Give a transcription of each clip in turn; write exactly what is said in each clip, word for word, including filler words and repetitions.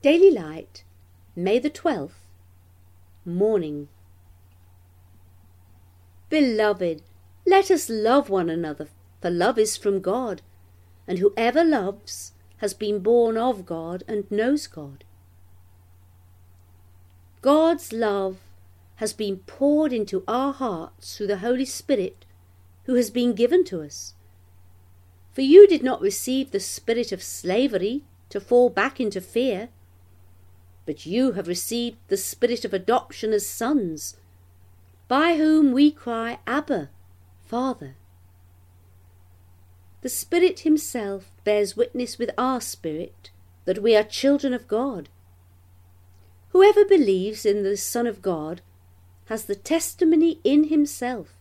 Daily Light, May the twelfth, Morning. Beloved, let us love one another, for love is from God, and whoever loves has been born of God and knows God. God's love has been poured into our hearts through the Holy Spirit who has been given to us. For you did not receive the spirit of slavery to fall back into fear, but you have received the spirit of adoption as sons, by whom we cry, Abba, Father. The Spirit himself bears witness with our spirit that we are children of God. Whoever believes in the Son of God has the testimony in himself.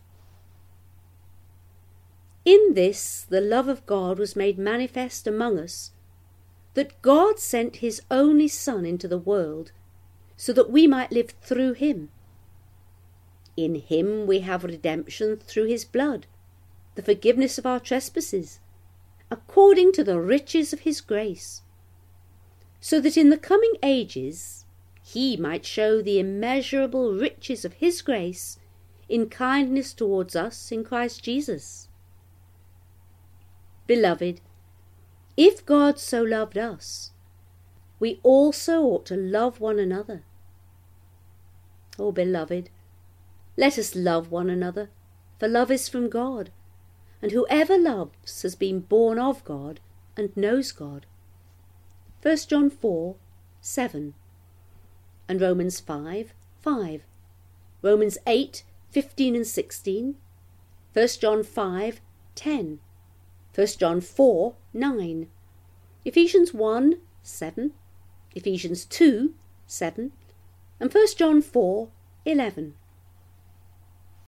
In this the love of God was made manifest among us, that God sent his only Son into the world, so that we might live through him. In him we have redemption through his blood, the forgiveness of our trespasses, according to the riches of his grace, so that in the coming ages he might show the immeasurable riches of his grace in kindness towards us in Christ Jesus. Beloved, if God so loved us, we also ought to love one another. O beloved, let us love one another, for love is from God, and whoever loves has been born of God and knows God. First John four, seven, and Romans five, five, Romans eight, fifteen and sixteen, First John five, ten, First John four, nine, Ephesians one, seven, Ephesians two, seven, and First John four, eleven.